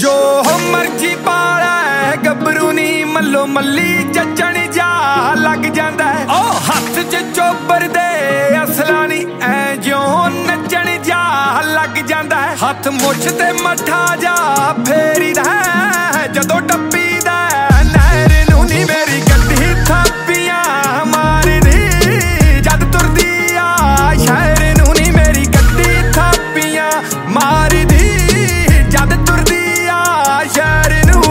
जो मर्जी पाला गबरू नी मल्लो मल्ली जचण जा लग जांदा है। ओ हथ च चोबर दे असला नी ऐ जो नचण जा लग जांदा है। हथ मुछ ते मठा जा फेरीदा है जदों टप्पी दा नहर नूं नी मेरी गड्डी थापियां मारदी जद तुरदी आ शहर नूं नी मेरी गड्डी थापियां मारदी जद तुरदी आ शहर नूं।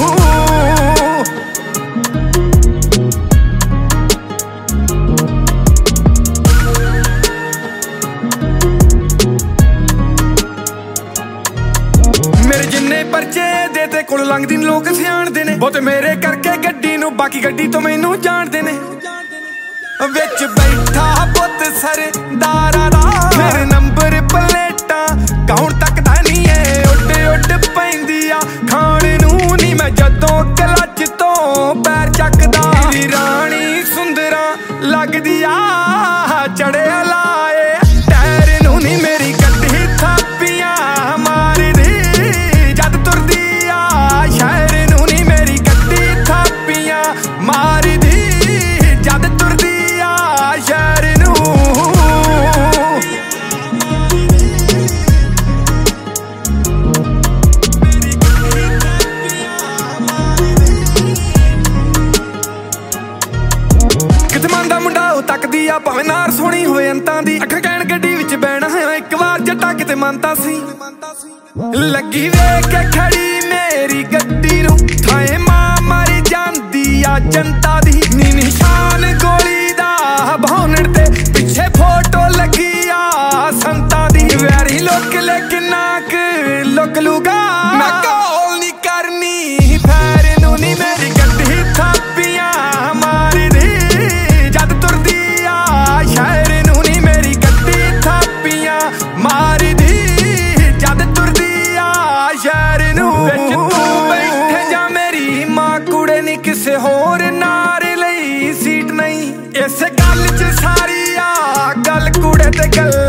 मेरे जिन्ने परचे दे ते कोल लंघदी लोग सियाणदे ने बहुते मेरे करके गड्डी नूं बाकी गड्डी तो मैनू जाणदे ने। विच बैठा पुत सरदारा दा मेरे नंबर प्लेटां कौन तकदा नी है उड उड पैंदी आ खाण नूं नी मैं जदों क्लच तो पैर चकदा। मेरी रानी सुंदरा लगदी आ चढ़े लाए टैर नूं नी मेरी गड्डी थापियां मारदी जद तुरदी आ शहर नूं नी मेरी गड्डी थापियां मारदी जद तुरदी आ शहर नूं। किते मंदा मुंडा तकदी आ भावें नार सोहणी होए अंतां दी अखां कहण गड्डी विच बैणा है एक वार जट्टा किते मनता सी। लगी वेख के खड़ी मेरी गड्डी नूं थाए मां मर जांदी आ जनता दी नी निशान गोली दा भौनड़ ते पिछे फोटो लगी आ संता दी। वैरी लोक लेकिन नाक लुक लूगा मैं कॉल नी करनी फैर नूं नी मेरी गड्डी थापियां मारदी जद तुरदी आ शहर नूं नी मेरी गड्डी थापियां मारदी जद तुरदी आ शहर नूं। विच तू बैठे जा मेरी मां कुड़े नी किसे होर नार लई सीट नहीं इस गल च सारी आ गल कुड़े ते गल